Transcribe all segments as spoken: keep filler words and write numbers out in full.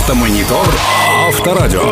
Автомонитор Авторадио.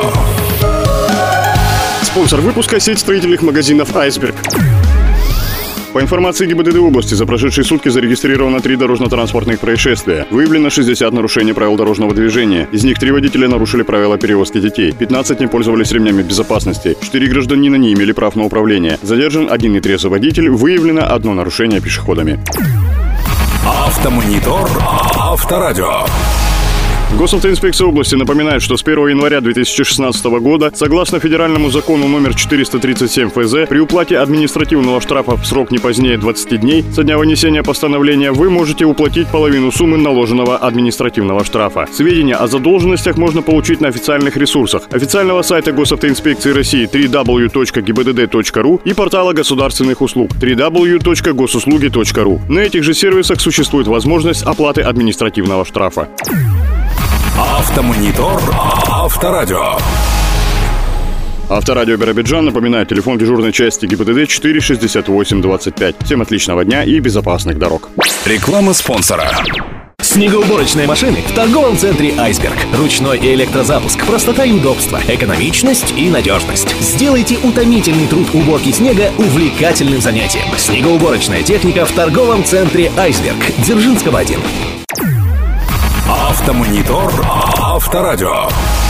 Спонсор выпуска — сеть строительных магазинов «Айсберг». По информации ГИБДД области, за прошедшие сутки зарегистрировано три дорожно-транспортных происшествия. Выявлено шестьдесят нарушений правил дорожного движения. Из них три водителя нарушили правила перевозки детей. пятнадцать не пользовались ремнями безопасности. четыре гражданина не имели прав на управление. Задержан один нетрезвый водитель. Выявлено одно нарушение пешеходами. Автомонитор Авторадио. Госавтоинспекция области напоминает, что с первого января две тысячи шестнадцатого года, согласно федеральному закону номер четыреста тридцать семь эф зэ, при уплате административного штрафа в срок не позднее двадцати дней со дня вынесения постановления вы можете уплатить половину суммы наложенного административного штрафа. Сведения о задолженностях можно получить на официальных ресурсах официального сайта Госавтоинспекции России дабл ю дабл ю дабл ю точка ги би ди ди точка ру и портала государственных услуг дабл ю дабл ю дабл ю точка госуслуги точка ру. На этих же сервисах существует возможность оплаты административного штрафа. Автомонитор Авторадио. Авторадио Биробиджан напоминает, телефон дежурной части ГИБДД четыре шестьдесят восемь двадцать пять. Всем отличного дня и безопасных дорог. Реклама спонсора. Снегоуборочные машины в торговом центре «Айсберг». Ручной и электрозапуск, простота и удобство, экономичность и надежность. Сделайте утомительный труд уборки снега увлекательным занятием. Снегоуборочная техника в торговом центре «Айсберг». Дзержинского один. Автомонитор Авторадио.